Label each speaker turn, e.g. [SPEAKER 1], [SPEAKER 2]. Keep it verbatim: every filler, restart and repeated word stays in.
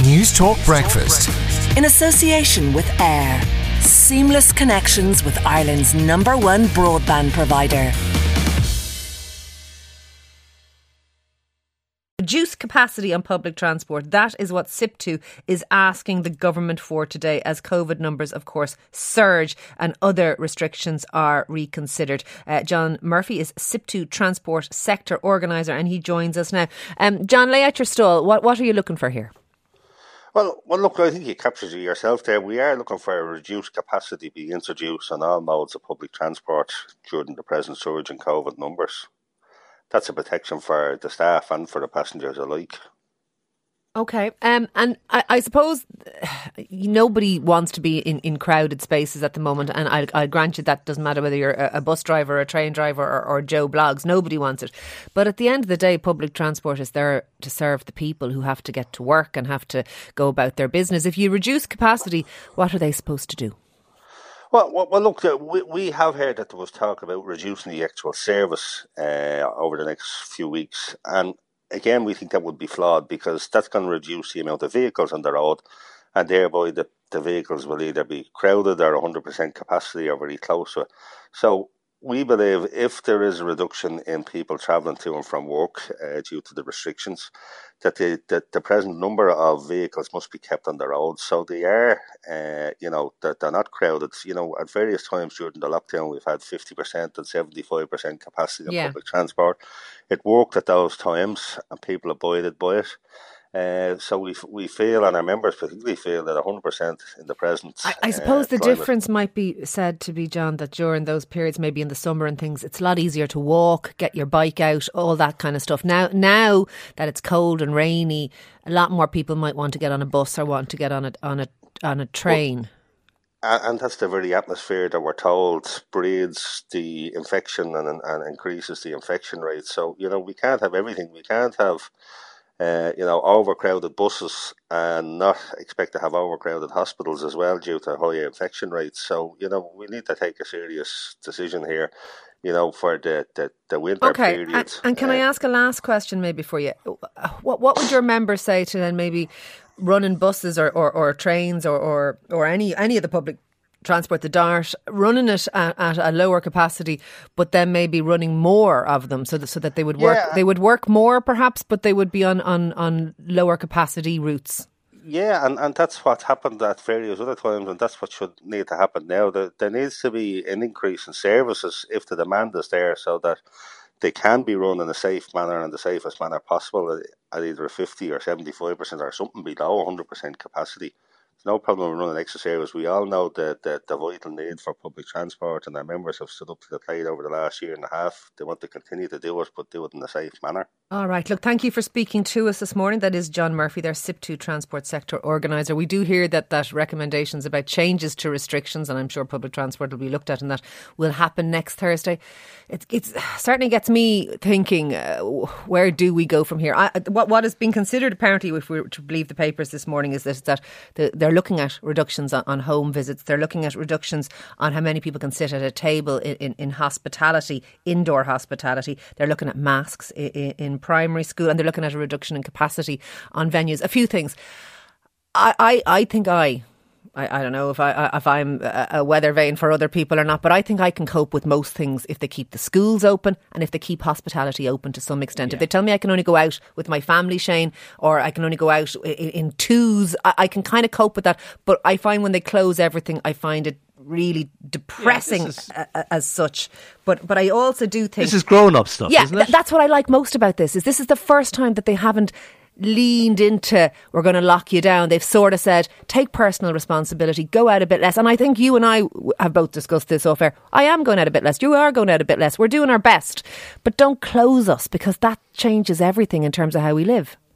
[SPEAKER 1] News Talk Breakfast.
[SPEAKER 2] In association with Air. Seamless connections with Ireland's number one broadband provider.
[SPEAKER 3] Reduce capacity on public transport. That is what SIPTU is asking the government for today, as COVID numbers, of course, surge and other restrictions are reconsidered. Uh, John Murphy is SIPTU Transport Sector Organiser, and he joins us now. Um, John, lay out your stall. What, what are you looking for here?
[SPEAKER 4] Well, well, look, I think you captured it yourself there. We are looking for a reduced capacity being introduced on all modes of public transport during the present surge in COVID numbers. That's a protection for the staff and for the passengers alike.
[SPEAKER 3] Okay, um, and I, I suppose nobody wants to be in, in crowded spaces at the moment, and I, I grant you that doesn't matter whether you're a, a bus driver, a train driver or, or Joe Bloggs, nobody wants it. But at the end of the day, public transport is there to serve the people who have to get to work and have to go about their business. If you reduce capacity, what are they supposed to do?
[SPEAKER 4] Well, well, well look, uh, we, we have heard that there was talk about reducing the actual service uh, over the next few weeks. And again, we think that would be flawed because that's going to reduce the amount of vehicles on the road, and thereby the, the vehicles will either be crowded or one hundred percent capacity or very close to it. So we believe if there is a reduction in people travelling to and from work uh, due to the restrictions, that the, that the present number of vehicles must be kept on the road. So they are, uh, you know, that they're not crowded. You know, at various times during the lockdown, we've had fifty percent and seventy-five percent capacity on
[SPEAKER 3] yeah.
[SPEAKER 4] public transport. It worked at those times and people abided by it. Uh, so we we feel, and our members particularly feel, that one hundred percent in the present.
[SPEAKER 3] I, I suppose
[SPEAKER 4] uh,
[SPEAKER 3] the
[SPEAKER 4] climate.
[SPEAKER 3] difference might be said to be, John, that during those periods, maybe in the summer and things, it's a lot easier to walk, get your bike out, all that kind of stuff. Now, now that it's cold and rainy, a lot more people might want to get on a bus or want to get on a on a on a train.
[SPEAKER 4] Well, and that's the very atmosphere that we're told breeds the infection and, and increases the infection rate. So, you know, we can't have everything. We can't have Uh, you know, overcrowded buses and not expect to have overcrowded hospitals as well due to high infection rates. So, you know, we need to take a serious decision here, you know, for the, the, the winter
[SPEAKER 3] okay.
[SPEAKER 4] period.
[SPEAKER 3] And, and can
[SPEAKER 4] uh,
[SPEAKER 3] I ask a last question maybe for you? What what would your members say to then maybe running buses or, or, or trains or, or, or any, any of the public transport, the DART, running it at, at a lower capacity, but then maybe running more of them so that so that they would work
[SPEAKER 4] yeah.
[SPEAKER 3] they would work more perhaps, but they would be on, on, on lower capacity routes?
[SPEAKER 4] Yeah, and, and that's what happened at various other times, and that's what should need to happen now. There, there needs to be an increase in services if the demand is there, so that they can be run in a safe manner and the safest manner possible at either fifty or seventy-five percent or something below one hundred percent capacity. No problem with running extra service. We all know the, the, the vital need for public transport, and our members have stood up to the plate over the last year and a half. They want to continue to do it, but do it in a safe manner.
[SPEAKER 3] All right. Look, thank you for speaking to us this morning. That is John Murphy, their SIPTU Transport Sector Organiser. We do hear that, that recommendations about changes to restrictions, and I'm sure public transport will be looked at, and that will happen next Thursday. It it's, certainly gets me thinking, uh, where do we go from here? I, what, what has been considered, apparently, if we were to believe the papers this morning, is that, that the, they're looking at reductions on, on home visits. They're looking at reductions on how many people can sit at a table in, in, in hospitality, indoor hospitality. They're looking at masks in, in primary school, and they're looking at a reduction in capacity on venues. A few things. I, I, I think I... I, I don't know if I if I'm a weather vane for other people or not, but I think I can cope with most things if they keep the schools open and if they keep hospitality open to some extent. Yeah. If they tell me I can only go out with my family, Shane, or I can only go out in, in twos, I, I can kind of cope with that. But I find when they close everything, I find it really depressing, yeah, is, a, as such. But but I also do think
[SPEAKER 5] this is grown up stuff.
[SPEAKER 3] Yeah,
[SPEAKER 5] isn't it?
[SPEAKER 3] Th- that's what I like most about this. Is this is the first time that they haven't leaned into, we're going to lock you down. They've sort of said, take personal responsibility, go out a bit less. And I think you and I have both discussed this off air. I am going out a bit less. You are going out a bit less. We're doing our best. But don't close us, because that changes everything in terms of how we live.